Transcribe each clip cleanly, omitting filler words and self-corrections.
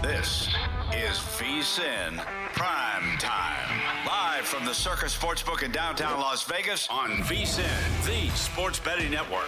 This is VSiN Prime Time. Live from the Circus Sportsbook in downtown Las Vegas on VSiN, the sports betting network.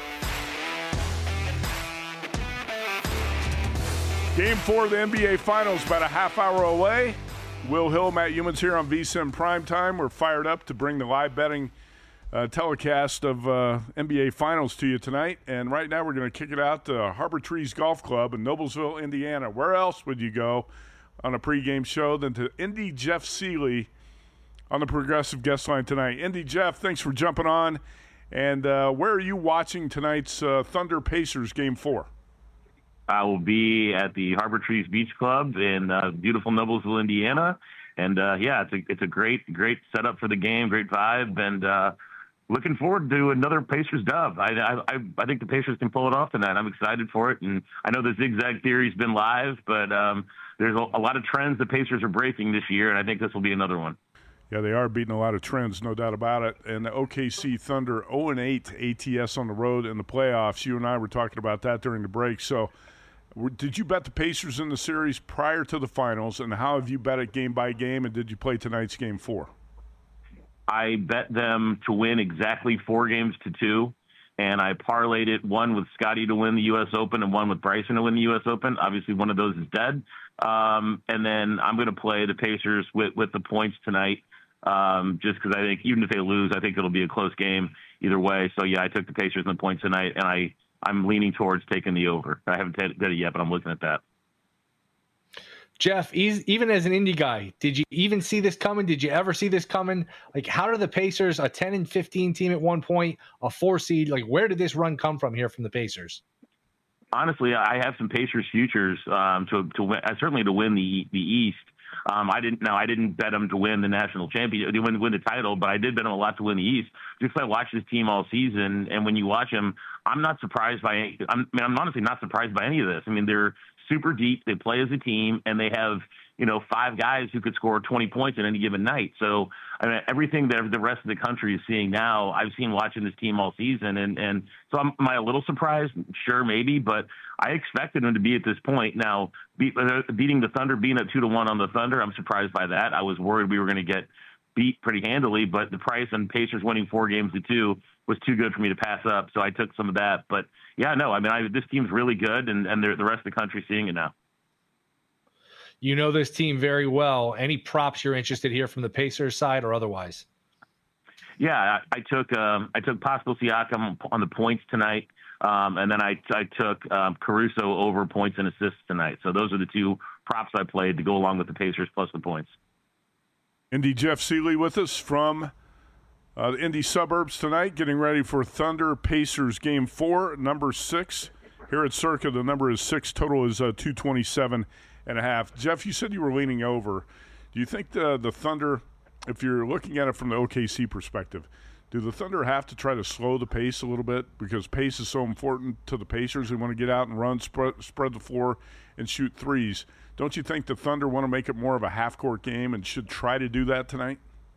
Game 4 of the NBA Finals about a half hour away. Will Hill, Matt Youmans here on VSiN Prime Time. We're fired up to bring the live betting telecast of NBA Finals to you tonight. And right now we're going to kick it out to Harbor Trees Golf Club in Noblesville, Indiana. Where else would you go on a pregame show than to Indy Jeff Seeley on the Progressive Guest Line tonight? Indy Jeff, thanks for jumping on. And where are you watching tonight's Thunder Pacers Game 4? I will be at the Harbor Trees Beach Club in beautiful Noblesville, Indiana. And, it's a great setup for the game, great vibe, and looking forward to another Pacers dub. I think the Pacers can pull it off tonight. I'm excited for it, and I know the zigzag theory's been live, but there's a lot of trends the Pacers are breaking this year, and I think this will be another one. Yeah, they are beating a lot of trends, no doubt about it. And the OKC Thunder 0-8 ATS on the road in the playoffs. You and I were talking about that during the break. So did you bet the Pacers in the series prior to the finals, and how have you bet it game by game, and did you play tonight's Game 4? I bet them to win exactly 4-2, and I parlayed it, one with Scotty to win the U.S. Open and one with Bryson to win the U.S. Open. Obviously, one of those is dead. And then I'm going to play the Pacers with the points tonight, just because I think even if they lose, I think it'll be a close game either way. So, yeah, I took the Pacers and the points tonight, and I'm leaning towards taking the over. I haven't done it yet, but I'm looking at that. Jeff, even as an indie guy, did you even see this coming? Did you ever see this coming? Like, how do the Pacers, a 10-15 team at one point, a 4 seed, like, where did this run come from here from the Pacers? Honestly, I have some Pacers futures to win, certainly to win the East. I didn't bet them to win the national championship, win the title, but I did bet them a lot to win the East. Just I watched this team all season, and when you watch them, I'm not surprised by. I'm honestly not surprised by any of this. I mean, they're super deep. They play as a team, and they have 5 guys who could score 20 points at any given night. So I mean, everything that the rest of the country is seeing now, I've seen watching this team all season, and so am I a little surprised? Sure, maybe, but I expected them to be at this point. Now, beating the Thunder, being at 2-1 on the Thunder, I'm surprised by that. I was worried we were going to get beat pretty handily, but the price on Pacers winning 4-2 was too good for me to pass up, so I took some of that. But yeah, no, I mean, this team's really good, and the rest of the country's seeing it now. You know this team very well. Any props you're interested here from the Pacers side or otherwise? Yeah, I took Pascal Siakam on the points tonight, and then I took Caruso over points and assists tonight. So those are the 2 props I played to go along with the Pacers plus the points. Indy Jeff Seeley with us from the Indy suburbs tonight, getting ready for Thunder Pacers Game 4, number 6. Here at Circa, the number is 6. Total is 227.5. Jeff, you said you were leaning over. Do you think the Thunder, if you're looking at it from the OKC perspective, do the Thunder have to try to slow the pace a little bit because pace is so important to the Pacers? They want to get out and run, spread the floor, and shoot threes. Don't you think the Thunder want to make it more of a half-court game and should try to do that tonight?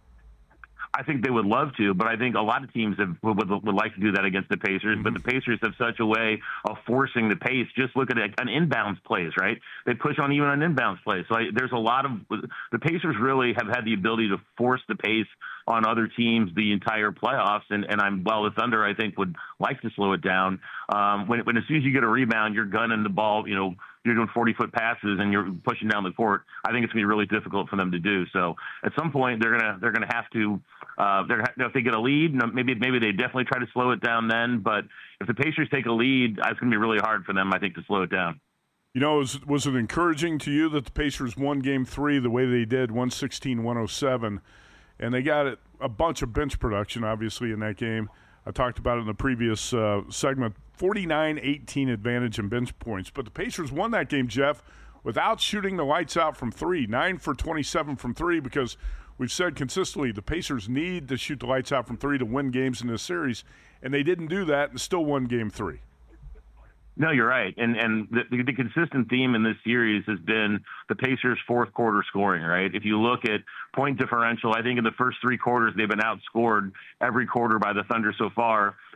I think they would love to, but I think a lot of teams would like to do that against the Pacers. Mm-hmm. But the Pacers have such a way of forcing the pace. Just look at an inbounds plays, right? They push on even on inbounds plays. So there's a lot of the Pacers really have had the ability to force the pace on other teams the entire playoffs. And the Thunder, I think, would like to slow it down. When as soon as you get a rebound, you're gunning the ball, you're doing 40-foot passes and you're pushing down the court. I think it's going to be really difficult for them to do. So at some point they're gonna have to. If they get a lead, maybe they definitely try to slow it down then. But if the Pacers take a lead, it's going to be really hard for them, I think, to slow it down. Was it encouraging to you that the Pacers won Game 3 the way they did, 116-107, and they got a bunch of bench production, obviously, in that game? I talked about it in the previous segment. 49-18 advantage in bench points. But the Pacers won that game, Jeff, without shooting the lights out from 3, 9 for 27 from 3, because we've said consistently the Pacers need to shoot the lights out from 3 to win games in this series, and they didn't do that and still won Game 3. No, you're right. And the consistent theme in this series has been the Pacers' fourth quarter scoring, right? If you look at point differential, I think in the first 3 quarters they've been outscored every quarter by the Thunder so far.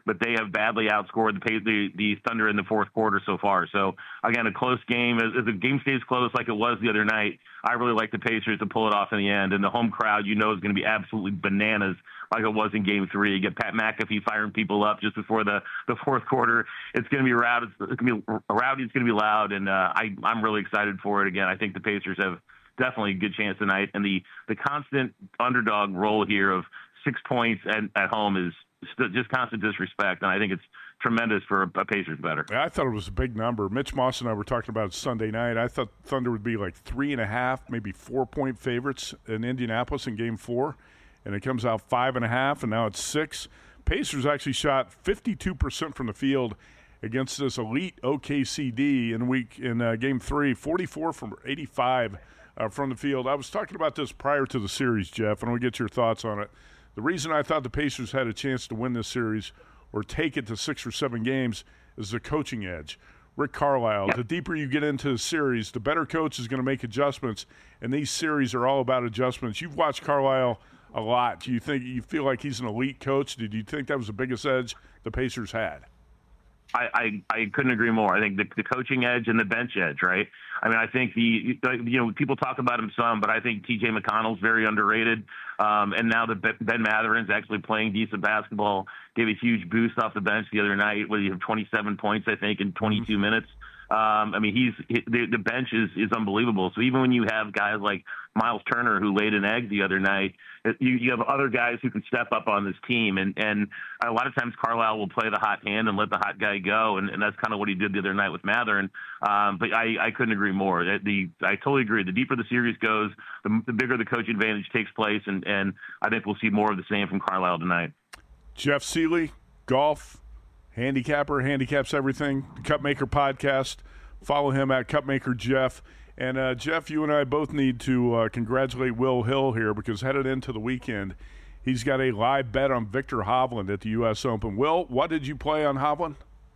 but they have badly outscored the Thunder in the fourth quarter so far. So, again, a close game. As the game stays close like it was the other night, I really like the Pacers to pull it off in the end. And the home crowd, is going to be absolutely bananas like it was in Game 3. You get Pat McAfee firing people up just before the fourth quarter. It's going to be rowdy. It's going to be rowdy. It's going to be loud. And I'm really excited for it. Again, I think the Pacers have definitely a good chance tonight. And the constant underdog role here of 6 points at home is just constant disrespect, and I think it's tremendous for a Pacers better. I thought it was a big number. Mitch Moss and I were talking about it Sunday night. I thought Thunder would be like 3.5, maybe 4-point favorites in Indianapolis in Game 4, and it comes out 5.5, and now it's 6. Pacers actually shot 52% from the field against this elite OKC in Game 3, 44 from 85 from the field. I was talking about this prior to the series, Jeff, and I'll get your thoughts on it. The reason I thought the Pacers had a chance to win this series or take it to 6 or 7 games is the coaching edge. Rick Carlisle, the deeper you get into the series, the better coach is going to make adjustments, and these series are all about adjustments. You've watched Carlisle a lot. Do you feel like he's an elite coach? Did you think that was the biggest edge the Pacers had? I couldn't agree more. I think the coaching edge and the bench edge, right? I mean, I think people talk about him some, but I think T.J. McConnell's very underrated. And now that Ben Matherin's actually playing decent basketball, gave a huge boost off the bench the other night. Where you have 27 points, I think, in 22 minutes. I mean, the bench is unbelievable. So even when you have guys like Miles Turner, who laid an egg the other night, you have other guys who can step up on this team. And a lot of times Carlisle will play the hot hand and let the hot guy go. And that's kind of what he did the other night with Mathurin. But I couldn't agree more. I totally agree. The deeper the series goes, the bigger the coach advantage takes place. And I think we'll see more of the same from Carlisle tonight. Jeff Seeley, golf handicapper, handicaps everything, Cupmaker podcast. Follow him at Cupmaker Jeff. And Jeff, you and I both need to congratulate Will Hill here, because headed into the weekend, he's got a live bet on Viktor Hovland at the U.S. Open. Will, what did you play on Hovland?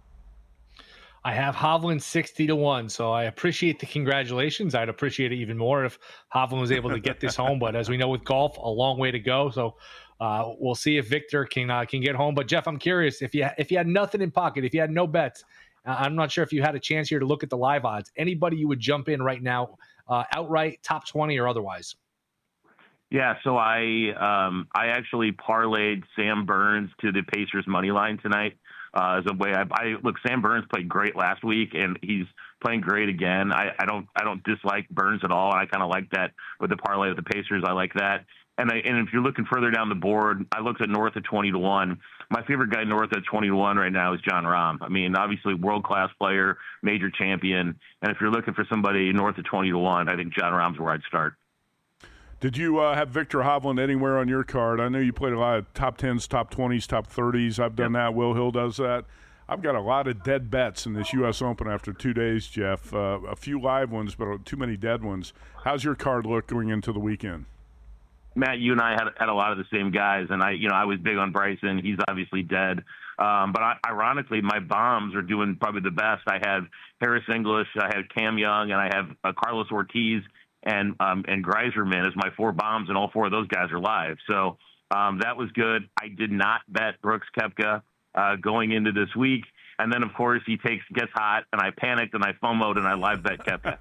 I have Hovland 60-1, so I appreciate the congratulations. I'd appreciate it even more if Hovland was able to get this home. But as we know with golf, a long way to go. So we'll see if Viktor can get home. But Jeff, I'm curious, if you had nothing in pocket, if you had no bets, I'm not sure if you had a chance here to look at the live odds. Anybody you would jump in right now, outright, top 20 or otherwise? Yeah, so I actually parlayed Sam Burns to the Pacers money line tonight. As a way, look, Sam Burns played great last week, and he's playing great again. I don't dislike Burns at all. I kind of like that with the parlay with the Pacers. I like that. And if you're looking further down the board, I looked at north of 20-1. My favorite guy north of 20-1 right now is Jon Rahm. I mean, obviously world-class player, major champion. And if you're looking for somebody north of 20-1, I think Jon Rahm's where I'd start. Did you have Viktor Hovland anywhere on your card? I know you played a lot of top 10s, top 20s, top 30s. I've done that. Will Hill does that. I've got a lot of dead bets in this U.S. Open after 2 days, Jeff. A few live ones, but too many dead ones. How's your card look going into the weekend? Matt, you and I had a lot of the same guys, and I was big on Bryson. He's obviously dead. But ironically, my bombs are doing probably the best. I have Harris English, I have Cam Young, and I have Carlos Ortiz and Greiserman as my 4 bombs, and all 4 of those guys are live. So that was good. I did not bet Brooks Koepka going into this week. And then, of course, he gets hot, and I panicked, and I FOMO'd, and I live bet Koepka.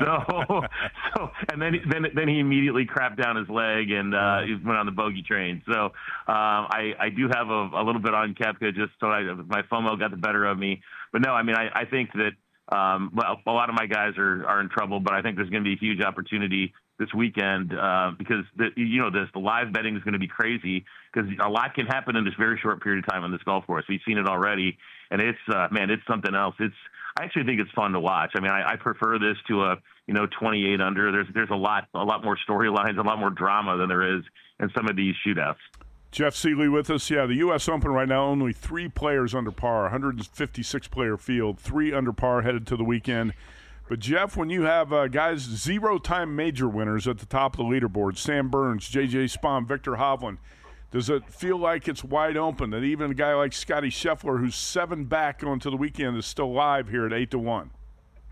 And then he immediately crapped down his leg, and he went on the bogey train. So I do have a little bit on Koepka, just so my FOMO got the better of me. But no, I mean, I think that a lot of my guys are in trouble, but I think there's going to be a huge opportunity this weekend because the live betting is going to be crazy because a lot can happen in this very short period of time on this golf course. We've seen it already, and it's something else. I actually think it's fun to watch. I mean, I prefer this to a 28 under. There's a lot more storylines, a lot more drama than there is in some of these shootouts. Jeff Seeley with us. Yeah, the U.S. Open right now, only 3 players under par, 156-player field, 3 under par headed to the weekend. But, Jeff, when you have guys, 0-time major winners at the top of the leaderboard, Sam Burns, J.J. Spaun, Viktor Hovland, does it feel like it's wide open that even a guy like Scottie Scheffler, who's 7 back onto the weekend, is still live here at 8-1?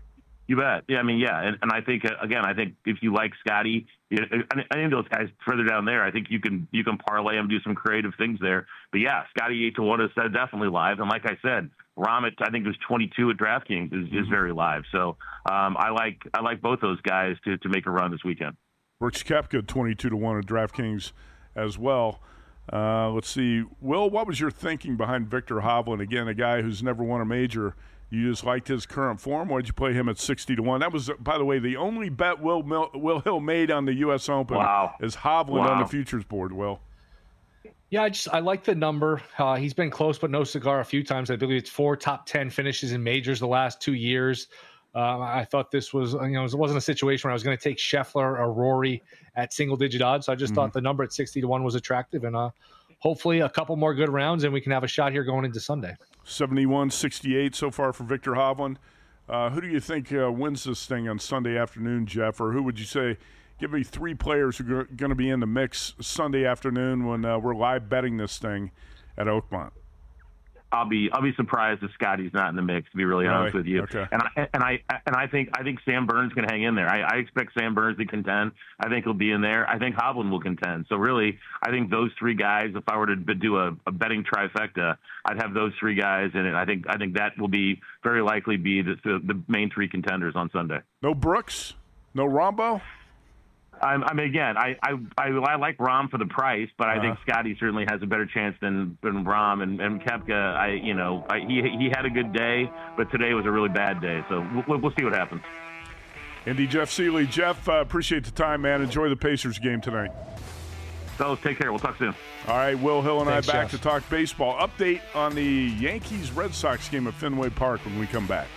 You bet. Yeah, I mean, yeah, and I think again, I think if you like Scotty, I think those guys further down there, I think you can parlay them, do some creative things there. But yeah, Scotty 8-1 is definitely live, and like I said, Rahm I think it was 22 at DraftKings is very live. So I like both those guys to make a run this weekend. Brooks Koepka 22-1 at DraftKings as well. Let's see, Will, what was your thinking behind Viktor Hovland? Again, a guy who's never won a major. You just liked his current form. Why did you play him at 60-1? That was, by the way, the only bet Will Hill made on the U.S. Open. Wow. Is Hovland on the futures board, Will. Yeah, I like the number. He's been close, but no cigar a few times. I believe it's 4 top 10 finishes in majors the last 2 years. I thought this was, it wasn't a situation where I was going to take Scheffler or Rory at single-digit odds. So I just thought the number at 60-1 was attractive, and hopefully a couple more good rounds, and we can have a shot here going into Sunday. 71-68 so far for Viktor Hovland. Who do you think wins this thing on Sunday afternoon, Jeff? Or who would you say? Give me 3 players who are going to be in the mix Sunday afternoon when we're live betting this thing at Oakmont. I'll be surprised if Scotty's not in the mix, to be really honest with you. Okay. And I think Sam Burns can hang in there. I expect Sam Burns to contend. I think he'll be in there. I think Hovland will contend. So really, I think those 3 guys, if I were to do a betting trifecta, I'd have those 3 guys in it. I think that will be very likely be the main 3 contenders on Sunday. No Brooks? No Rombo? I mean, again, I like Rahm for the price, but I think Scotty certainly has a better chance than Rahm and Koepka. He had a good day, but today was a really bad day. So we'll see what happens. Indy Jeff Seeley. Jeff, appreciate the time, man. Enjoy the Pacers game tonight. Fellas, take care. We'll talk soon. All right, Will Hill and Thanks, I back Jeff. to talk baseball. Update on the Yankees-Red Sox game at Fenway Park when we come back.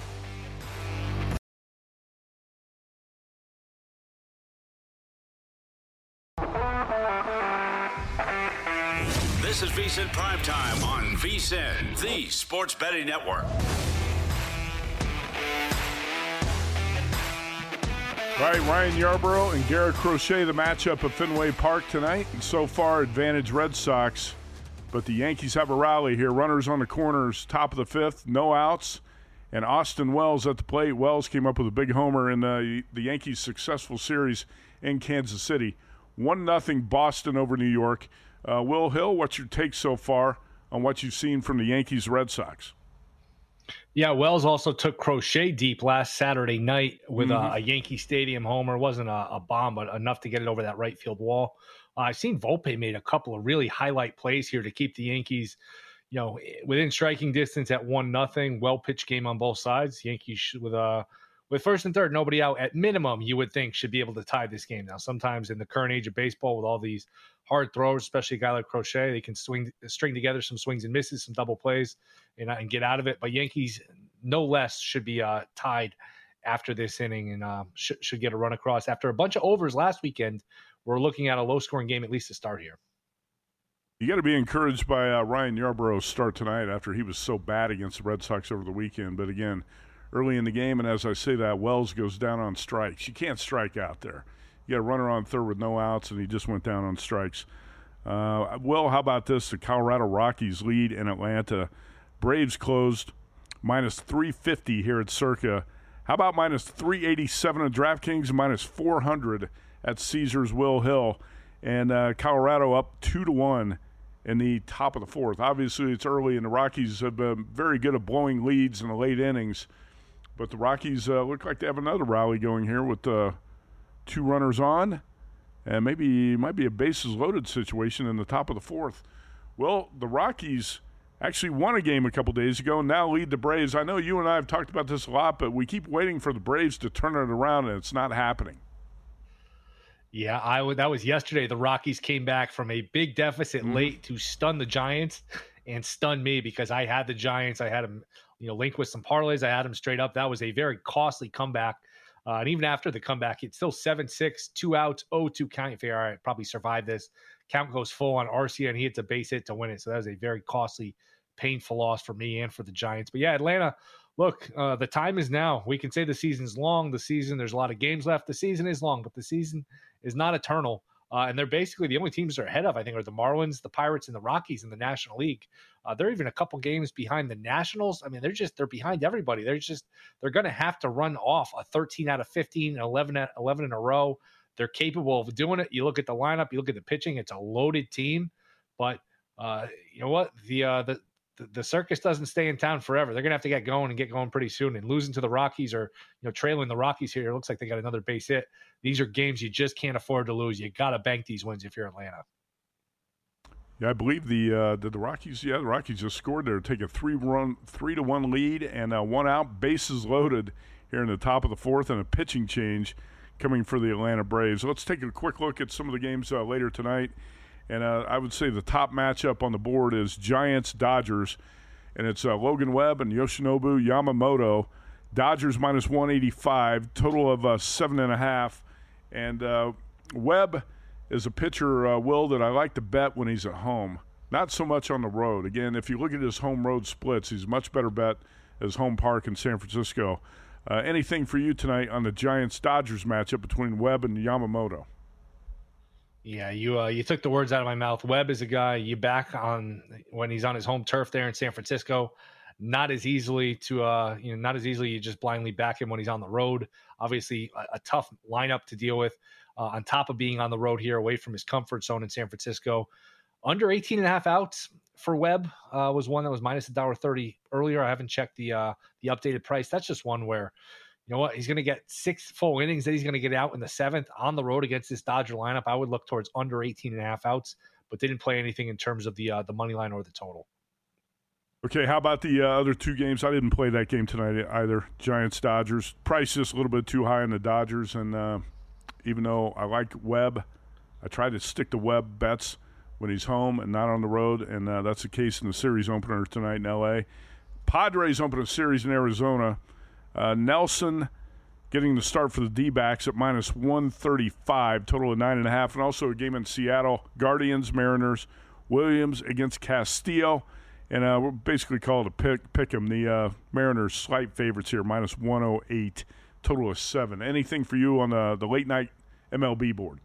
This is VSiN Primetime on VSiN, the Sports Betting Network. All right, Ryan Yarbrough and Garrett Crochet, the matchup at Fenway Park tonight. And so far, advantage Red Sox. But the Yankees have a rally here. Runners on the corners, top of the 5th, no outs. And Austin Wells at the plate. Wells came up with a big homer in the Yankees' successful series in Kansas City. 1-0 Boston over New York. Will Hill, what's your take so far on what you've seen from the Yankees-Red Sox? Yeah, Wells also took Crochet deep last Saturday night with a Yankee Stadium homer. It wasn't a bomb, but enough to get it over that right field wall. I've seen Volpe made a couple of really highlight plays here to keep the Yankees, within striking distance at 1-0. Well-pitched game on both sides. Yankees with first and third, nobody out, at minimum, you would think should be able to tie this game. Now, sometimes in the current age of baseball, with all these hard throws, especially a guy like Crochet, they can string together some swings and misses, some double plays, and get out of it. But Yankees, no less, should be tied after this inning and should get a run across. After a bunch of overs last weekend, we're looking at a low-scoring game at least to start here. You got to be encouraged by Ryan Yarbrough's start tonight after he was so bad against the Red Sox over the weekend. But again, early in the game, and as I say that, Wells goes down on strikes. You can't strike out there. You got a runner on third with no outs, and he just went down on strikes. Will, how about this? The Colorado Rockies lead in Atlanta. Braves closed minus 350 here at Circa. How about minus 387 at DraftKings, minus 400 at Caesars Will Hill? And Colorado up 2-1 in the top of the 4th. Obviously, it's early, and the Rockies have been very good at blowing leads in the late innings. But the Rockies look like they have another rally going here with 2 runners on, and maybe might be a bases-loaded situation in the top of the 4th. Well, the Rockies actually won a game a couple days ago and now lead the Braves. I know you and I have talked about this a lot, but we keep waiting for the Braves to turn it around, and it's not happening. Yeah, that was yesterday. The Rockies came back from a big deficit late to stun the Giants and stun me because I had the Giants. I had them, linked with some parlays. I had them straight up. That was a very costly comeback. And even after the comeback, it's still 7-6, 2 outs, 0-2 count. You figure, all right, probably survive this. Count goes full on Arcia, and he hits a base hit to win it. So that was a very costly, painful loss for me and for the Giants. But yeah, Atlanta, look, the time is now. We can say the season's long. There's a lot of games left. The season is long, but the season is not eternal. And they're basically the only teams they're ahead of, I think, are the Marlins, the Pirates, and the Rockies in the National League. They're even a couple games behind the Nationals. I mean, they're behind everybody. They're going to have to run off a 13 out of 15, 11 in a row. They're capable of doing it. You look at the lineup, you look at the pitching. It's a loaded team, but you know what? The circus doesn't stay in town forever. They're going to have to get going pretty soon. And losing to the Rockies, or trailing the Rockies here, it looks like they got another base hit. These are games you just can't afford to lose. You got to bank these wins if you're Atlanta. Yeah, I believe the Rockies. Yeah, the Rockies just scored there, take a 3-1 lead, and 1 out, bases loaded here in the top of the fourth, and a pitching change coming for the Atlanta Braves. Let's take a quick look at some of the games later tonight. And I would say the top matchup on the board is Giants-Dodgers, and it's Logan Webb and Yoshinobu Yamamoto. Dodgers minus 185, total of 7.5. And Webb is a pitcher, Will, that I like to bet when he's at home, not so much on the road. Again, if you look at his home-road splits, he's a much better bet at his home park in San Francisco. Anything for you tonight on the Giants-Dodgers matchup between Webb and Yamamoto? Yeah, you took the words out of my mouth. Webb is a guy you back on when he's on his home turf there in San Francisco. Not as easily you just blindly back him when he's on the road. Obviously, a tough lineup to deal with. On top of being on the road here, away from his comfort zone in San Francisco, under 18.5 outs for Webb was one that was minus $1.30 earlier. I haven't checked the updated price. That's just one where, you know what, he's going to get 6 full innings that he's going to get out in the 7th on the road against this Dodger lineup. I would look towards under 18.5 outs, but didn't play anything in terms of the money line or the total. Okay, how about the other 2 games? I didn't play that game tonight either. Giants-Dodgers. Price just a little bit too high on the Dodgers, and even though I like Webb, I try to stick to Webb bets when he's home and not on the road, and that's the case in the series opener tonight in L.A. Padres open a series in Arizona. Nelson getting the start for the D-backs at minus 135, total of 9.5, and also a game in Seattle, Guardians, Mariners, Williams against Castillo, and we'll basically call it a pick 'em. The Mariners slight favorites here, minus 108, total of 7. Anything for you on the late night MLB board?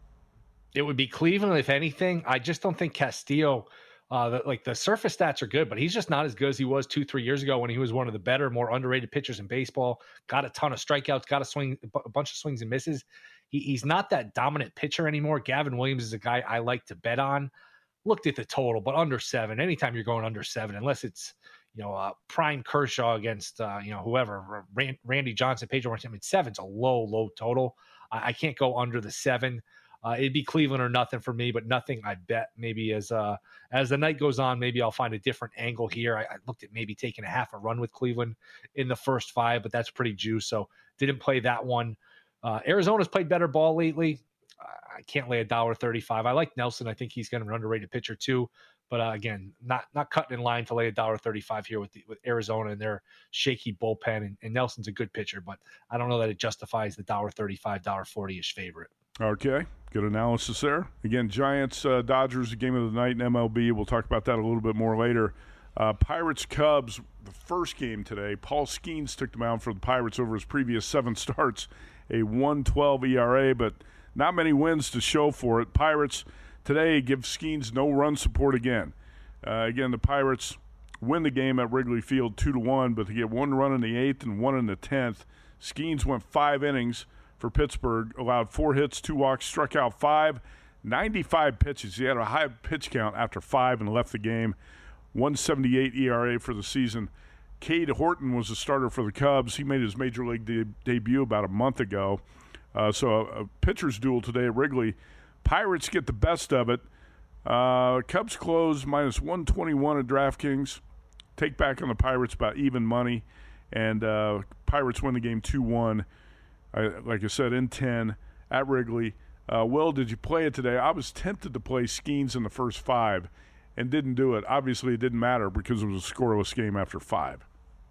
It would be Cleveland, if anything. I just don't think Castillo, the surface stats are good, but he's just not as good as he was 2-3 years ago when he was one of the better, more underrated pitchers in baseball. Got a ton of strikeouts, got a bunch of swings and misses. He's not that dominant pitcher anymore. Gavin Williams is a guy I like to bet on. Looked at the total, but under 7. Anytime you're going under 7, unless it's prime Kershaw against whoever, Randy Johnson, Pedro Martinez. I mean, 7's a low total. I can't go under the 7. It'd be Cleveland or nothing for me, but nothing I bet. Maybe as the night goes on, maybe I'll find a different angle here. I looked at maybe taking a half a run with Cleveland in the first 5, but that's pretty juice, so didn't play that one. Arizona's played better ball lately. I can't lay $1.35. I like Nelson. I think he's kind of an underrated pitcher too. But again, not cutting in line to lay $1.35 here with Arizona and their shaky bullpen. And Nelson's a good pitcher, but I don't know that it justifies the $1.35, $1.40-ish favorite. Okay, good analysis there. Again, Giants, Dodgers, game of the night in MLB. We'll talk about that a little bit more later. Pirates, Cubs, the first game today. Paul Skeens took the mound for the Pirates over his previous 7 starts, a 1.12 ERA, but not many wins to show for it. Pirates today give Skeens no run support again. Again, the Pirates win the game at Wrigley Field 2-1, but they get 1 run in the 8th and 1 in the 10th. Skeens went 5 innings for Pittsburgh, allowed 4 hits, 2 walks, struck out 5, 95 pitches. He had a high pitch count after 5 and left the game. 1.78 ERA for the season. Cade Horton was the starter for the Cubs. He made his major league debut about a month ago. So a pitcher's duel today at Wrigley. Pirates get the best of it. Cubs close minus 121 at DraftKings. Take back on the Pirates about even money. And Pirates win the game 2-1. Like I said, in 10 at Wrigley. Will, did you play it today? I was tempted to play Skeens in the first 5 and didn't do it. Obviously, it didn't matter because it was a scoreless game after 5.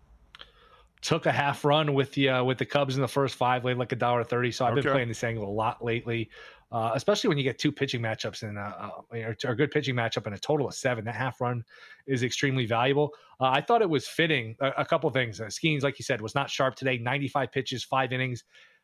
Took a half run with the Cubs in the first 5, laid like $1.30. So I've been playing this angle a lot lately, especially when you get 2 pitching matchups and a good pitching matchup and a total of 7. That half run is extremely valuable. I thought it was fitting. A couple of things. Skeens, like you said, was not sharp today. 95 pitches, 5 innings.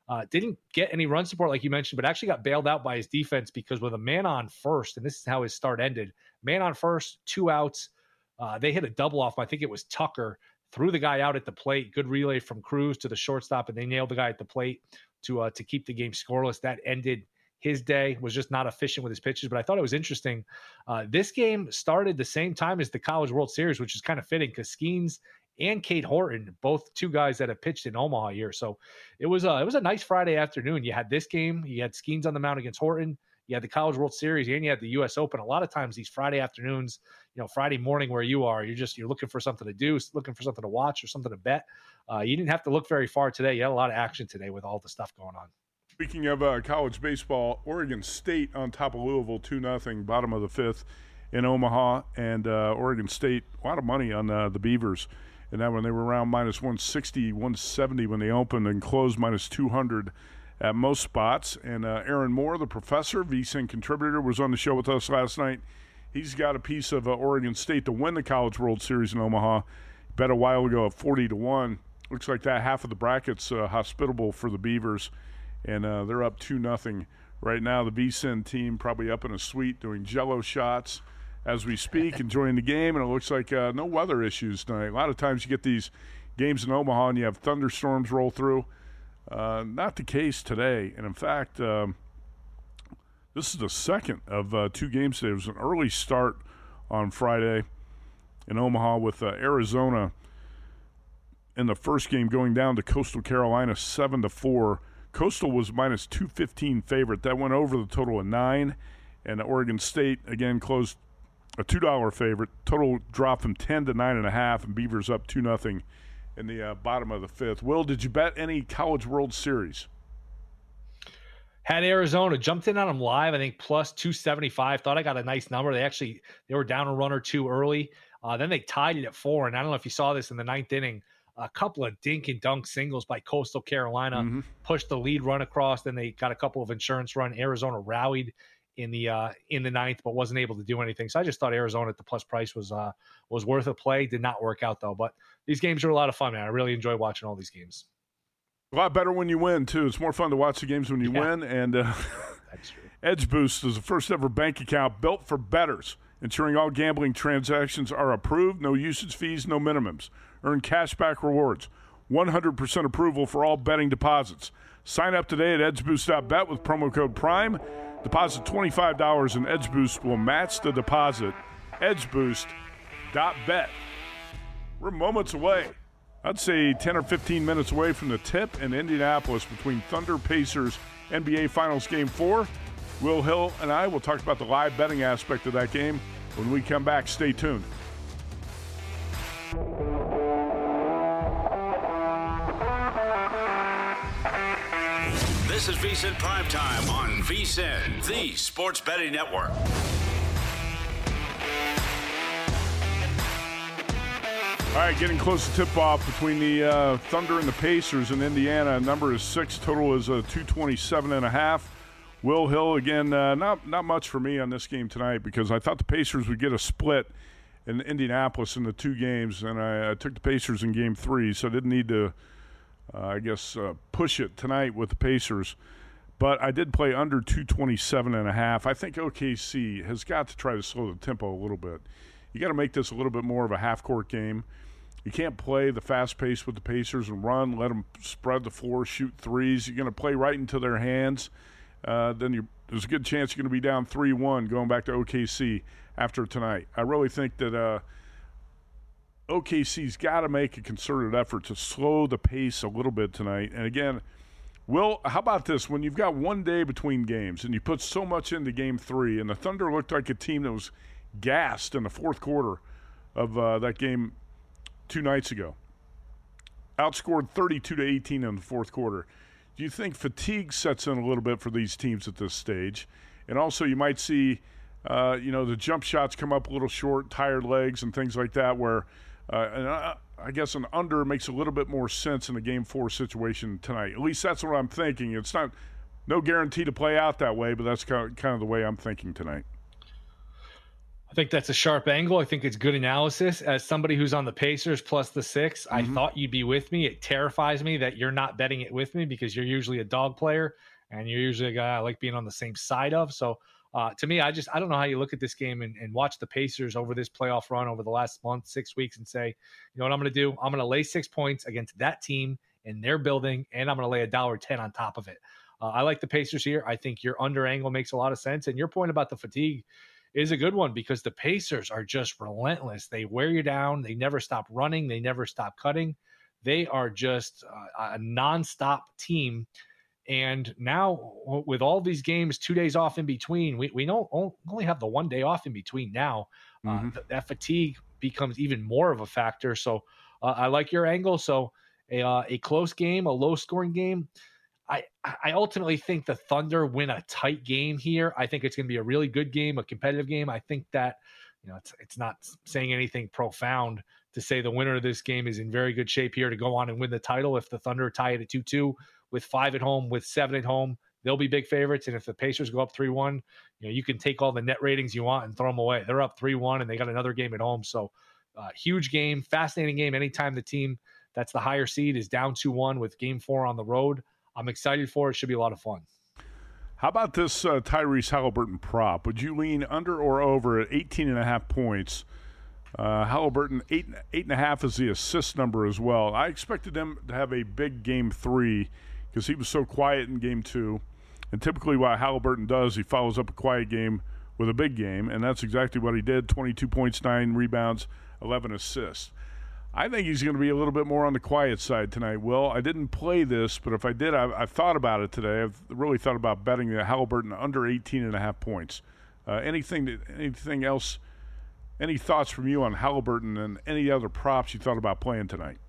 Didn't get any run support like you mentioned, but actually got bailed out by his defense because with a man on first, and this is how his start ended, man on first, 2 outs. They hit a double off. I think it was Tucker, threw the guy out at the plate. Good relay from Cruz to the shortstop, and they nailed the guy at the plate to keep the game scoreless. That ended his day. Was just not efficient with his pitches, but I thought it was interesting. This game started the same time as the College World Series, which is kind of fitting because Skeens and Cade Horton, both 2 guys that have pitched in Omaha here. So it was a nice Friday afternoon. You had this game, you had Skeens on the mound against Horton, you had the College World Series, and you had the U.S. Open. A lot of times these Friday afternoons, Friday morning where you are, you're looking for something to do, looking for something to watch or something to bet. You didn't have to look very far today. You had a lot of action today with all the stuff going on. Speaking of college baseball, Oregon State on top of Louisville 2-0, bottom of the 5th in Omaha, and Oregon State, a lot of money on the Beavers. And that one, they were around minus 160, 170 when they opened and closed minus 200 at most spots. And Aaron Moore, the professor, VSiN contributor, was on the show with us last night. He's got a piece of Oregon State to win the College World Series in Omaha. Bet a while ago at 40-1. Looks like that half of the bracket's hospitable for the Beavers. And they're up 2-0 right now. The VSiN team probably up in a suite doing Jell-O shots as we speak, enjoying the game, and it looks like no weather issues tonight. A lot of times you get these games in Omaha and you have thunderstorms roll through. Not the case today. And, in fact, this is the second of 2 games today. It was an early start on Friday in Omaha with Arizona in the first game going down to Coastal Carolina 7-4. Coastal was minus 215 favorite. That went over the total of 9. And Oregon State, again, closed a $2 favorite. Total drop from 10 to 9.5, and Beavers up 2-0 in the bottom of the 5th. Will, did you bet any College World Series? Had Arizona, jumped in on them live, I think plus 275. Thought I got a nice number. They were down a run or 2 early. Then they tied it at 4. And I don't know if you saw this in the 9th inning. A couple of dink and dunk singles by Coastal Carolina pushed the lead run across. Then they got a couple of insurance run. Arizona rallied in the 9th, but wasn't able to do anything. So I just thought Arizona at the plus price was worth a play. Did not work out though. But these games are a lot of fun, man. I really enjoy watching all these games. A lot better when you win too. It's more fun to watch the games when you win. And that's true. Edge Boost is the first ever bank account built for bettors, ensuring all gambling transactions are approved, no usage fees, no minimums. Earn cashback rewards, 100% approval for all betting deposits. Sign up today at edgeboost.bet with promo code PRIME. Deposit $25 and Edge Boost will match the deposit. edgeboost.bet. We're moments away. I'd say 10 or 15 minutes away from the tip in Indianapolis between Thunder Pacers NBA Finals Game 4. Will Hill and I will talk about the live betting aspect of that game when we come back. Stay tuned. This is VSiN Primetime on VSiN, the Sports Betting Network. All right, getting close to tip-off between the Thunder and the Pacers in Indiana. Number is 6. Total is 227.5. Will Hill, again, not much for me on this game tonight because I thought the Pacers would get a split in Indianapolis in the 2 games, and I took the Pacers in Game 3, so I didn't need to, push it tonight with the Pacers. But I did play under 227.5. I think OKC has got to try to slow the tempo a little bit. You got to make this a little bit more of a half-court game. You can't play the fast pace with the Pacers and run, let them spread the floor, shoot threes. You're going to play right into their hands. Then there's a good chance you're going to be down 3-1 going back to OKC after tonight. I really think that OKC's got to make a concerted effort to slow the pace a little bit tonight. And again, Will, how about this? When you've got one day between games and you put so much into Game 3, and the Thunder looked like a team that was gassed in the fourth quarter of that game 2 nights ago. Outscored 32-18 in the fourth quarter. Do you think fatigue sets in a little bit for these teams at this stage? And also you might see, the jump shots come up a little short, tired legs and things like that where I guess an under makes a little bit more sense in the Game 4 situation tonight. At least that's what I'm thinking. It's no guarantee to play out that way, but that's kind of the way I'm thinking tonight. think that's a sharp angle. I think it's good analysis. As somebody who's on the Pacers plus the 6, I thought you'd be with me. It terrifies me that you're not betting it with me because you're usually a dog player and you're usually a guy I like being on the same side of. So to me, I don't know how you look at this game and watch the Pacers over this playoff run over the last month, 6 weeks, and say, you know what I'm going to do? I'm going to lay 6 points against that team in their building, and I'm going to lay $1.10 on top of it. I like the Pacers here. I think your under angle makes a lot of sense. And your point about the fatigue is a good one because the Pacers are just relentless. They wear you down. They never stop running. They never stop cutting. They are just a nonstop team. And now with all these games, 2 days off in between, we don't only have the 1 day off in between now. That fatigue becomes even more of a factor. So I like your angle. So a close game, a low scoring game. I ultimately think the Thunder win a tight game here. I think it's going to be a really good game, a competitive game. I think that, you know, it's not saying anything profound to say the winner of this game is in very good shape here to go on and win the title. If the Thunder tie it at 2-2 with 5 at home, with 7 at home, they'll be big favorites. And if the Pacers go up 3-1, you know, you can take all the net ratings you want and throw them away. They're up 3-1 and they got another game at home. So huge game, fascinating game. Anytime the team that's the higher seed is down 2-1 with game 4 on the road, I'm excited for it. Should be a lot of fun. How about this Tyrese Halliburton prop? Would you lean under or over at 18.5 points? Halliburton, 8.5 is the assist number as well. I expected him to have a big game 3 because he was so quiet in game 2. And typically what Halliburton does, he follows up a quiet game with a big game, and that's exactly what he did. 22 points, 9 rebounds, 11 assists. I think he's going to be a little bit more on the quiet side tonight, Will. I didn't play this, but if I did, I've thought about it today. I've really thought about betting the Halliburton under 18.5 points. Anything else, any thoughts from you on Halliburton and any other props you thought about playing tonight?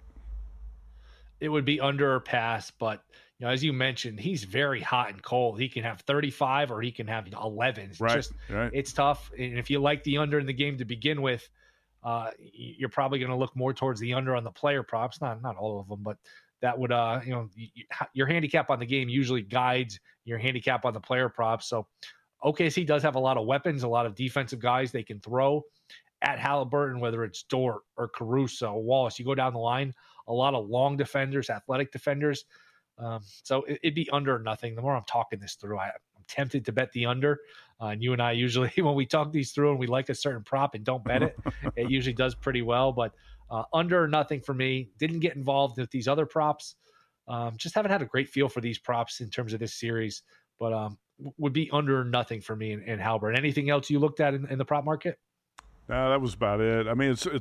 It would be under or pass, but you know, as you mentioned, he's very hot and cold. He can have 35 or he can have 11. It's tough. And if you like the under in the game to begin with, you're probably going to look more towards the under on the player props, not all of them, but that would, your handicap on the game usually guides your handicap on the player props. So OKC does have a lot of weapons, a lot of defensive guys they can throw at Halliburton, whether it's Dort or Caruso, Wallace. You go down the line, a lot of long defenders, athletic defenders. So it'd be under or nothing. The more I'm talking this through, I'm tempted to bet the under. And you and I usually, when we talk these through and we like a certain prop and don't bet it, it usually does pretty well. But under or nothing for me. Didn't get involved with these other props. Just haven't had a great feel for these props in terms of this series. But would be under or nothing for me in Halliburton. Anything else you looked at in the prop market? No, that was about it. I mean, it's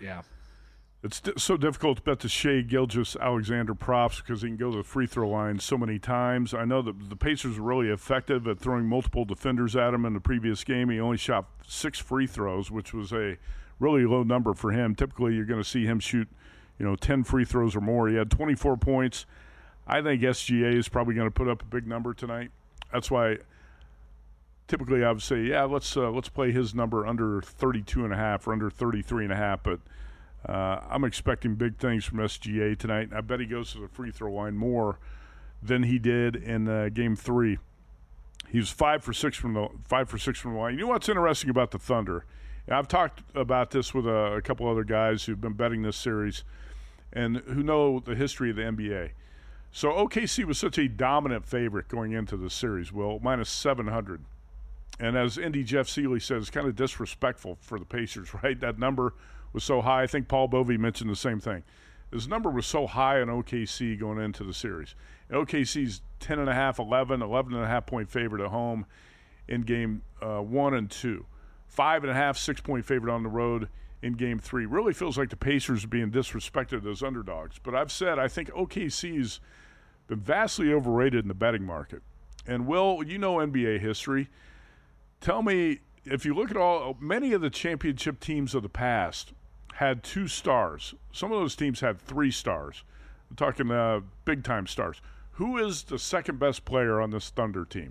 so difficult to bet the Shai Gilgeous-Alexander props because he can go to the free throw line so many times. I know that the Pacers were really effective at throwing multiple defenders at him in the previous game. He only shot 6 free throws, which was a really low number for him. Typically, you're going to see him shoot, 10 free throws or more. He had 24 points. I think SGA is probably going to put up a big number tonight. That's why typically I would say, let's play his number under 32.5 or under 33.5, but I'm expecting big things from SGA tonight. I bet he goes to the free throw line more than he did in Game 3. He was 5 for 6 from the line. You know what's interesting about the Thunder? And I've talked about this with a couple other guys who've been betting this series and who know the history of the NBA. So OKC was such a dominant favorite going into the series, Will, minus 700. And as Indy Jeff Seeley says, it's kind of disrespectful for the Pacers, right? That number was so high. I think Paul Bovey mentioned the same thing. His number was so high on OKC going into the series. And OKC's 10.5, 11.5 point favorite at home in game 1 and 2. 5.5, 6-point favorite on the road in game 3. Really feels like the Pacers are being disrespected as underdogs. But I've said I think OKC's been vastly overrated in the betting market. And Will, you know NBA history. Tell me, if you look at many of the championship teams of the past had 2 stars. Some of those teams had 3 stars. I'm talking big-time stars. Who is the second best player on this Thunder team?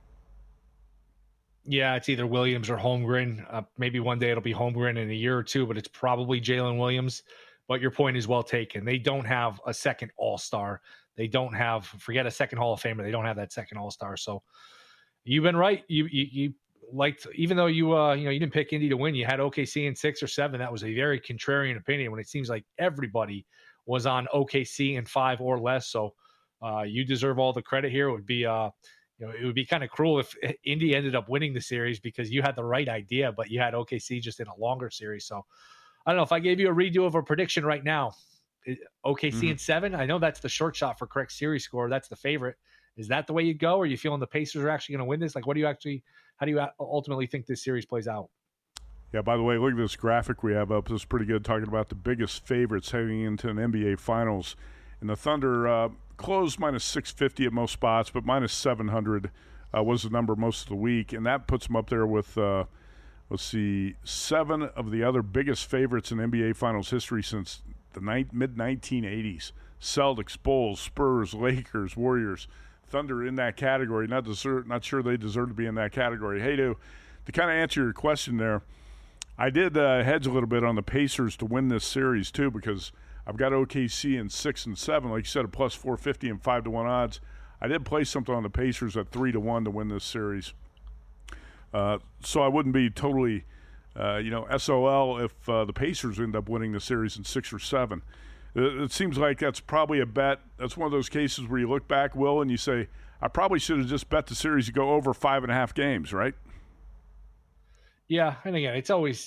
Yeah, it's either Williams or Holmgren. Maybe one day it'll be Holmgren in a year or two, but it's probably Jalen Williams. But your point is well taken. They don't have a second all-star. They don't have, forget a second Hall of Famer. They don't have that second all-star. So you've been right. You liked, even though you didn't pick Indy to win, you had OKC in 6 or 7. That was a very contrarian opinion when it seems like everybody was on OKC in 5 or less. So you deserve all the credit here. It would be it would be kind of cruel if Indy ended up winning the series because you had the right idea, but you had OKC just in a longer series. So I don't know if I gave you a redo of a prediction right now. OKC in 7. I know that's the short shot for correct series score. That's the favorite. Is that the way you go? Or are you feeling the Pacers are actually going to win this? Like, how do you ultimately think this series plays out? Yeah, by the way, look at this graphic we have up. This is pretty good, talking about the biggest favorites heading into an NBA Finals. And the Thunder closed minus 650 at most spots, but minus 700 was the number most of the week. And that puts them up there with, 7 of the other biggest favorites in NBA Finals history since the mid-1980s. Celtics, Bulls, Spurs, Lakers, Warriors. Thunder in that category. Not sure they deserve to be in that category. Hey, to kind of answer your question there, I did hedge a little bit on the Pacers to win this series too, because I've got OKC in 6 and 7, like you said, a plus 450 and 5-1 odds. I did play something on the Pacers at 3-1 to win this series, so I wouldn't be totally, SOL if the Pacers end up winning the series in 6 or 7. It seems like that's probably a bet. That's one of those cases where you look back, Will, and you say, I probably should have just bet the series to go over 5.5 games, right? Yeah, and again, it's always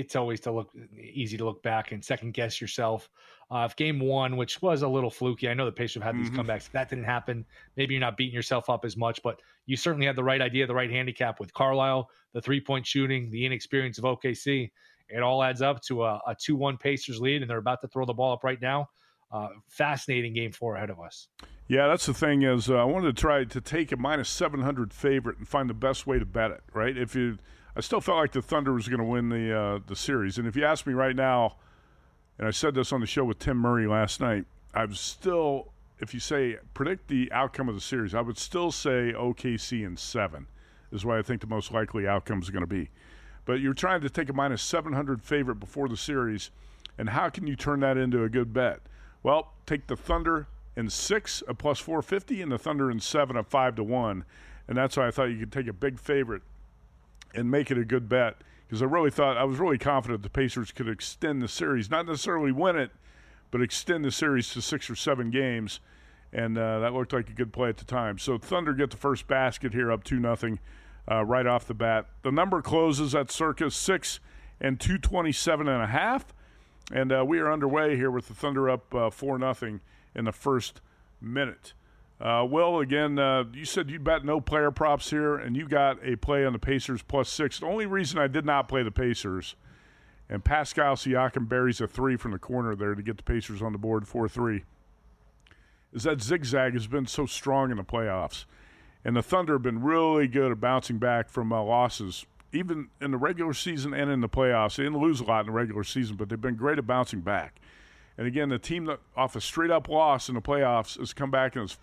easy to look back and second guess yourself. If game 1, which was a little fluky, I know the Pacers have had these comebacks. If that didn't happen, maybe you're not beating yourself up as much, but you certainly had the right idea, the right handicap with Carlisle, the 3-point shooting, the inexperience of OKC. It all adds up to a 2-1 Pacers lead, and they're about to throw the ball up right now. Fascinating game 4 ahead of us. Yeah, that's the thing is I wanted to try to take a minus 700 favorite and find the best way to bet it, right? I still felt like the Thunder was going to win the series. And if you ask me right now, and I said this on the show with Tim Murray last night, I'm still, if you say predict the outcome of the series, I would still say OKC in 7 is what I think the most likely outcome is going to be. But you're trying to take a minus 700 favorite before the series, and how can you turn that into a good bet? Well, take the Thunder in 6 at plus 450 and the Thunder in 7 at 5-1, and that's why I thought you could take a big favorite and make it a good bet, because I was really confident the Pacers could extend the series, not necessarily win it, but extend the series to 6 or 7 games, and that looked like a good play at the time. So Thunder get the first basket here, up 2-0 right off the bat. The number closes at circa 6 and 227.5, and we are underway here with the Thunder up 4-0 in the first minute. Will, again, you said you bet no player props here, and you got a play on the Pacers plus 6. The only reason I did not play the Pacers, and Pascal Siakam buries a 3 from the corner there to get the Pacers on the board 4-3, is that zigzag has been so strong in the playoffs. And the Thunder have been really good at bouncing back from losses, even in the regular season and in the playoffs. They didn't lose a lot in the regular season, but they've been great at bouncing back. And again, the team that off a straight-up loss in the playoffs has come back and is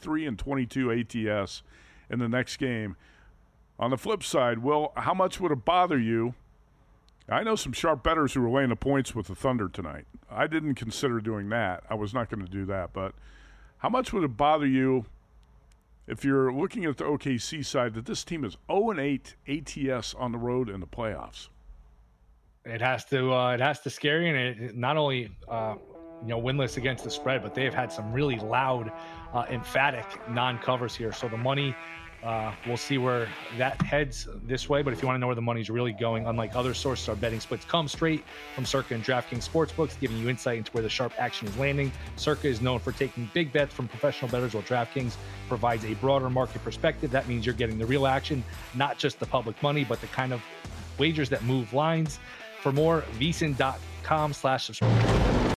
43-22 ATS in the next game. On the flip side, Will, how much would it bother you? I know some sharp bettors who were laying the points with the Thunder tonight. I didn't consider doing that. I was not going to do that. But how much would it bother you if you're looking at the OKC side that this team is 0-8 ATS on the road in the playoffs? It has to scare you, and it not only winless against the spread, but they have had some really loud, emphatic non-covers here. So the money, we'll see where that heads this way. But if you want to know where the money's really going, unlike other sources, our betting splits come straight from Circa and DraftKings Sportsbooks, giving you insight into where the sharp action is landing. Circa is known for taking big bets from professional bettors, while DraftKings provides a broader market perspective. That means you're getting the real action, not just the public money, but the kind of wagers that move lines. For more, vsin.com/subscribe.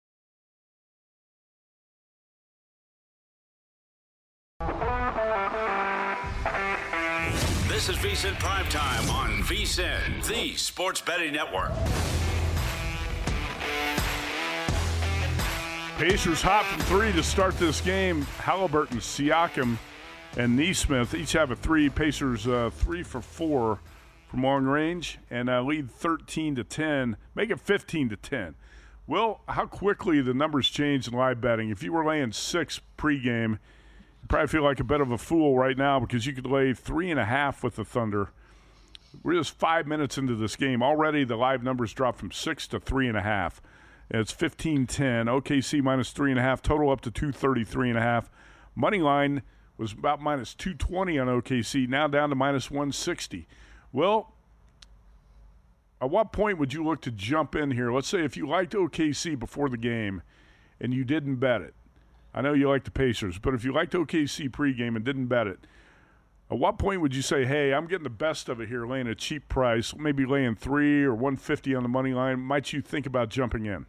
This is VSiN Primetime on VSiN, the Sports Betting Network. Pacers hot from 3 to start this game. Halliburton, Siakam, and Nesmith each have a 3. Pacers 3 for 4 from long range, and lead 13-10, make it 15-10. Well, how quickly the numbers change in live betting. If you were laying 6 pregame, you probably feel like a bit of a fool right now, because you could lay 3.5 with the Thunder We're just 5 minutes into this game. Already the live numbers dropped from 6 to 3.5. It's 15-10. OKC minus 3.5. Total up to 233.5. Money line was about minus 220 on OKC. Now down to minus 160. Well, at what point would you look to jump in here? Let's say if you liked OKC before the game and you didn't bet it. I know you like the Pacers, but if you liked OKC pregame and didn't bet it, at what point would you say, hey, I'm getting the best of it here, laying a cheap price, maybe laying 3 or 150 on the money line? Might you think about jumping in?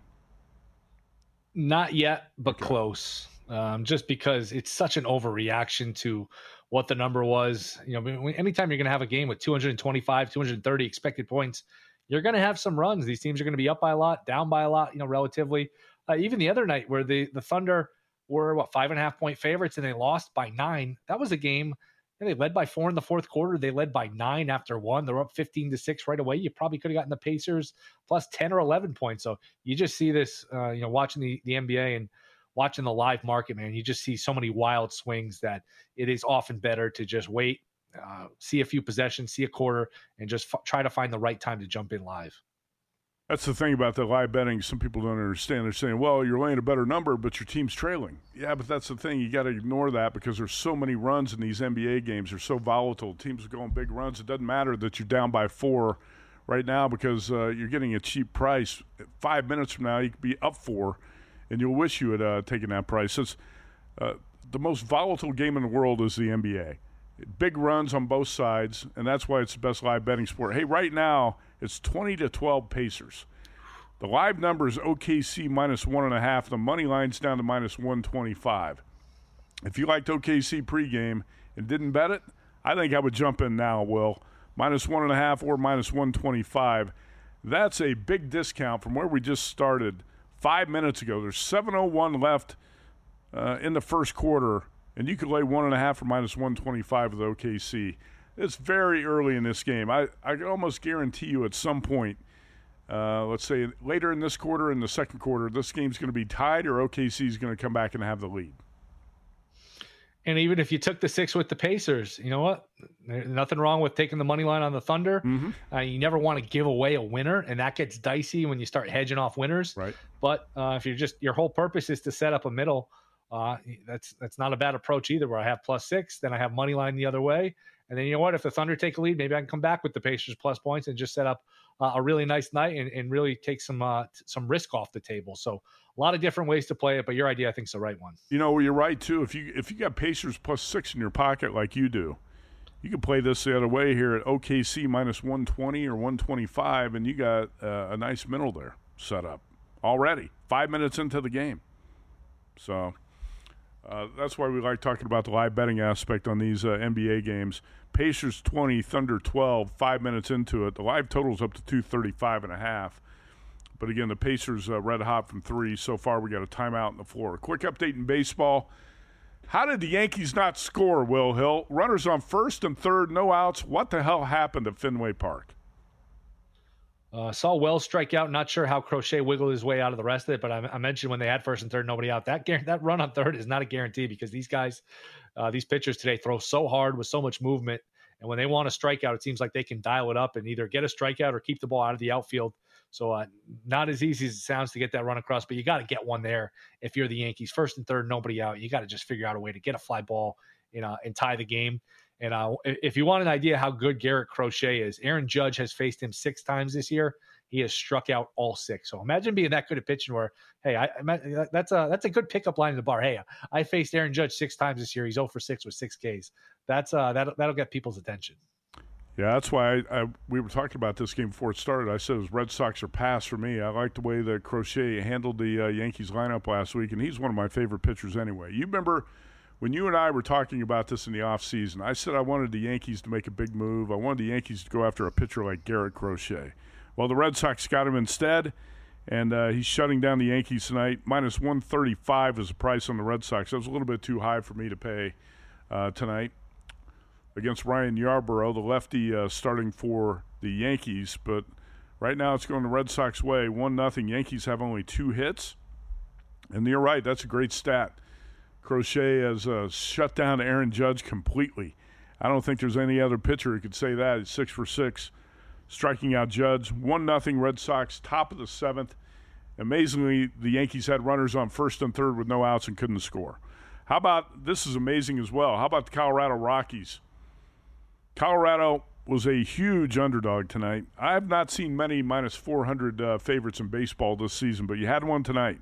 Not yet, but close. Just because it's such an overreaction to what the number was. You know, anytime you're going to have a game with 225, 230 expected points, you're going to have some runs. These teams are going to be up by a lot, down by a lot, relatively. Even the other night where the Thunder were, 5.5 point favorites and they lost by 9. That was a game. They led by 4 in the fourth quarter. They led by 9 after 1. They're up 15-6 right away. You probably could have gotten the Pacers plus 10 or 11 points. So you just see this, watching the NBA and watching the live market, man, you just see so many wild swings that it is often better to just wait, see a few possessions, see a quarter, and just try to find the right time to jump in live. That's the thing about the live betting. Some people don't understand. They're saying, well, you're laying a better number, but your team's trailing. Yeah, but that's the thing. You got to ignore that because there's so many runs in these NBA games. They're so volatile. Teams are going big runs. It doesn't matter that you're down by 4 right now because you're getting a cheap price. 5 minutes from now, you could be up 4, and you'll wish you had taken that price. It's the most volatile game in the world is the NBA. Big runs on both sides, and that's why it's the best live betting sport. Hey, right now, it's 20-12 Pacers. The live number is OKC minus 1.5. The money line's down to minus 125. If you liked OKC pregame and didn't bet it, I think I would jump in now, Will. Minus 1.5 or minus 125. That's a big discount from where we just started 5 minutes ago. There's 7:01 left in the first quarter, and you could lay 1.5 or minus 125 with OKC. It's very early in this game. I can almost guarantee you at some point, let's say later in this quarter, in the second quarter, this game's going to be tied or OKC is going to come back and have the lead. And even if you took the 6 with the Pacers, you know what? There's nothing wrong with taking the money line on the Thunder. Mm-hmm. You never want to give away a winner, and that gets dicey when you start hedging off winners. Right. But if you're your whole purpose is to set up a middle, that's not a bad approach either, where I have plus 6, then I have money line the other way. And then, you know what, if the Thunder take a lead, maybe I can come back with the Pacers plus points and just set up a really nice night and really take some risk off the table. So a lot of different ways to play it, but your idea, I think, is the right one. You're right, too. If you got Pacers plus 6 in your pocket like you do, you can play this the other way here at OKC minus 120 or 125, and you got a nice middle there set up already, 5 minutes into the game. So that's why we like talking about the live betting aspect on these NBA games. Pacers 20, Thunder 12, 5 minutes into it. The live total's up to 235.5. But again, the Pacers red hot from 3. So far, we got a timeout on the floor. Quick update in baseball. How did the Yankees not score, Will Hill? Runners on first and third, no outs. What the hell happened at Fenway Park? Saw Wells strike out. Not sure how Crochet wiggled his way out of the rest of it, but I mentioned when they had first and third, nobody out. That run on third is not a guarantee because these guys, these pitchers today throw so hard with so much movement. And when they want a strikeout, it seems like they can dial it up and either get a strikeout or keep the ball out of the outfield. So not as easy as it sounds to get that run across, but you got to get one there if you're the Yankees. First and third, nobody out. You got to just figure out a way to get a fly ball and tie the game. And if you want an idea how good Garrett Crochet is, Aaron Judge has faced him 6 times this year. He has struck out all 6. So imagine being that good at pitching where, hey, that's a good pickup line in the bar. Hey, I faced Aaron Judge 6 times this year. He's 0 for 6 with 6 Ks. That'll get people's attention. Yeah, that's why we were talking about this game before it started. I said it was Red Sox are pass for me. I like the way that Crochet handled the Yankees lineup last week, and he's one of my favorite pitchers anyway. You remember when you and I were talking about this in the offseason, I said I wanted the Yankees to make a big move. I wanted the Yankees to go after a pitcher like Garrett Crochet. Well, the Red Sox got him instead, and he's shutting down the Yankees tonight. Minus 135 is the price on the Red Sox. That was a little bit too high for me to pay tonight against Ryan Yarbrough, the lefty starting for the Yankees. But right now it's going the Red Sox way, 1-0. Yankees have only 2 hits. And you're right, that's a great stat. Crochet has shut down Aaron Judge completely. I don't think there's any other pitcher who could say that. He's 6 for 6, striking out Judge. 1-0 Red Sox, top of the 7th. Amazingly, the Yankees had runners on first and third with no outs and couldn't score. How about, this is amazing as well, how about the Colorado Rockies? Colorado was a huge underdog tonight. I have not seen many minus 400 favorites in baseball this season, but you had one tonight.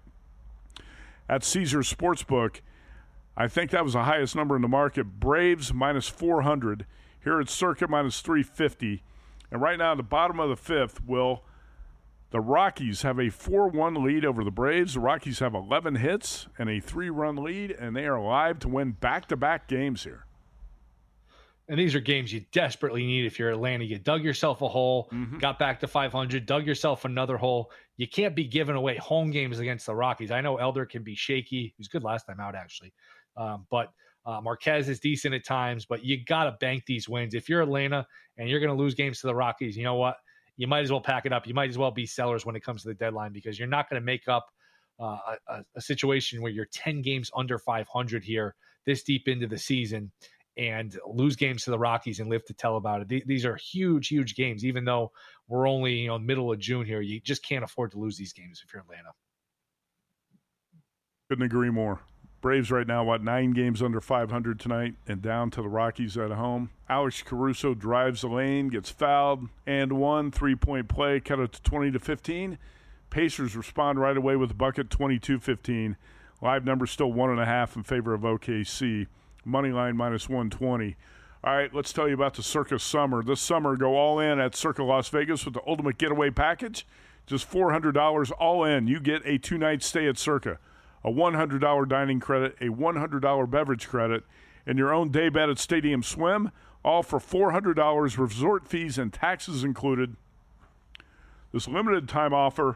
At Caesars Sportsbook, I think that was the highest number in the market. Braves minus 400. Here at Circa minus 350. And right now at the bottom of the 5th, the Rockies have a 4-1 lead over the Braves. The Rockies have 11 hits and a 3-run lead, and they are alive to win back-to-back games here. And these are games you desperately need if you're Atlanta. You dug yourself a hole, got back to 500, dug yourself another hole. You can't be giving away home games against the Rockies. I know Elder can be shaky. He was good last time out, actually. But Marquez is decent at times, but you got to bank these wins. If you're Atlanta and you're going to lose games to the Rockies, you know what? You might as well pack it up. You might as well be sellers when it comes to the deadline, because you're not going to make up a situation where you're 10 games under 500 here this deep into the season and lose games to the Rockies and live to tell about it. These are huge, huge games. Even though we're only middle of June here, you just can't afford to lose these games if you're Atlanta. Couldn't agree more. Braves right now, 9 games under 500 tonight and down to the Rockies at home. Alex Caruso drives the lane, gets fouled, and 1 3-point play, cut it to 20-15. Pacers respond right away with a bucket, 22-15. Live number still 1.5 in favor of OKC. Money line minus 120. All right, let's tell you about the Circa Summer. This summer, go all in at Circa Las Vegas with the Ultimate Getaway Package. Just $400 all in. You get a 2-night stay at Circa, a $100 dining credit, a $100 beverage credit, and your own day bed at Stadium Swim, all for $400, resort fees and taxes included. This limited time offer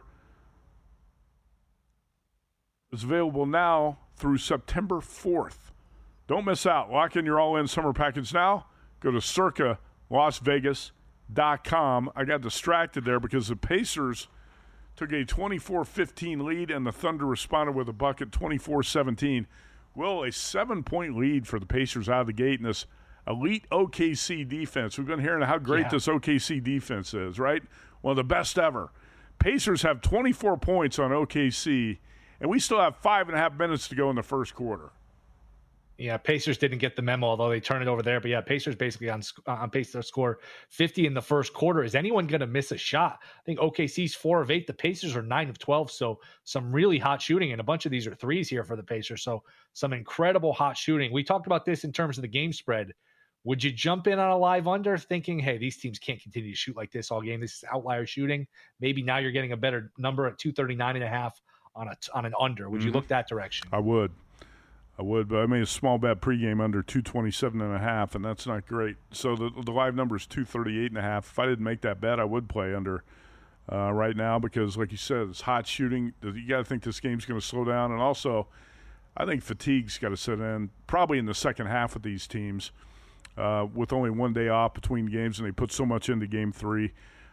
is available now through September 4th. Don't miss out. Lock in your all-in summer package now. Go to circalasvegas.com. I got distracted there because the Pacers took a 24-15 lead, and the Thunder responded with a bucket, 24-17. Will, a 7-point lead for the Pacers out of the gate in this elite OKC defense. We've been hearing how great this OKC defense is, right? One of the best ever. Pacers have 24 points on OKC, and we still have 5.5 minutes to go in the first quarter. Yeah, Pacers didn't get the memo, although they turned it over there. But yeah, Pacers basically on pace to score 50 in the first quarter. Is anyone going to miss a shot? I think OKC's 4 of 8. The Pacers are 9 of 12. So some really hot shooting, and a bunch of these are threes here for the Pacers. So some incredible hot shooting. We talked about this in terms of the game spread. Would you jump in on a live under thinking, hey, these teams can't continue to shoot like this all game? This is outlier shooting. Maybe now you're getting a better number at 239.5 on an under. Would you look that direction? I would, but I made a small bet pregame under 227.5, and that's not great. So the live number is 238.5. If I didn't make that bet, I would play under right now because, like you said, it's hot shooting. You got to think this game's going to slow down, and also I think fatigue's got to set in probably in the second half with these teams with only 1 day off between games, and they put so much into Game 3.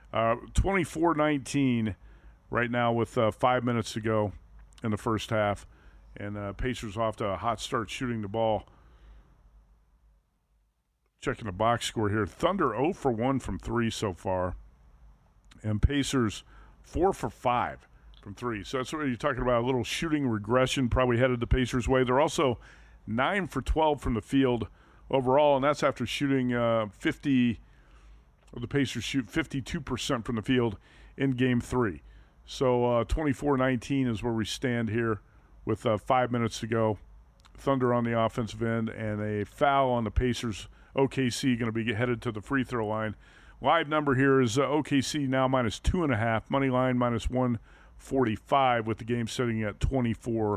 24-19 right now with 5 minutes to go in the first half. And Pacers off to a hot start shooting the ball. Checking the box score here. Thunder 0 for 1 from 3 so far. And Pacers 4 for 5 from 3. So that's what you're talking about, a little shooting regression probably headed the Pacers' way. They're also 9 for 12 from the field overall, and that's after shooting 50. The Pacers shoot 52% from the field in Game 3. So 24-19 is where we stand here with 5 minutes to go. Thunder on the offensive end and a foul on the Pacers. OKC going to be headed to the free throw line. Live number here is OKC now minus 2.5. Money line minus 145 with the game sitting at 24-20.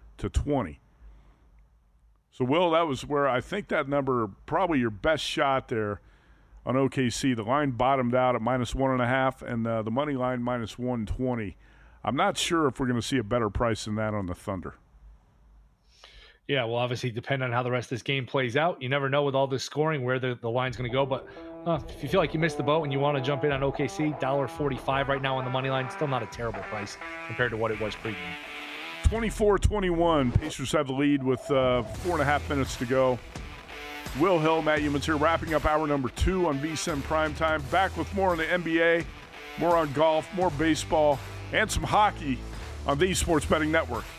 So, Will, that was where I think that number, probably your best shot there on OKC. The line bottomed out at minus 1.5 and the money line minus 120. I'm not sure if we're going to see a better price than that on the Thunder. Yeah, well, obviously depend on how the rest of this game plays out. You never know with all this scoring where the line's going to go. But if you feel like you missed the boat and you want to jump in on OKC, $1.45 right now on the money line. Still not a terrible price compared to what it was pregame. 24-21. Pacers have the lead with 4.5 minutes to go. Will Hill, Matt Youmans here, wrapping up hour number 2 on VSiN Primetime. Back with more on the NBA, more on golf, more baseball, and some hockey on the Sports Betting Network.